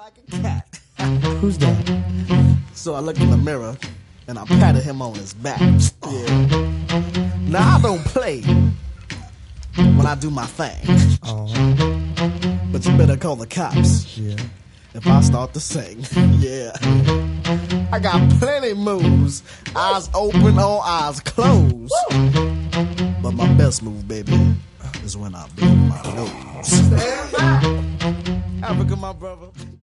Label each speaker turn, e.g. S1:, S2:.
S1: like a cat.
S2: Who's that?
S1: So I looked in the mirror and I patted him on his back. Yeah. Now I don't play when I do my thing. But you better call the cops.
S2: Yeah.
S1: If I start to sing. Yeah. I got plenty moves. Eyes open or eyes closed. But my best move, baby, is when I blow my nose. Stand back. Africa, my brother.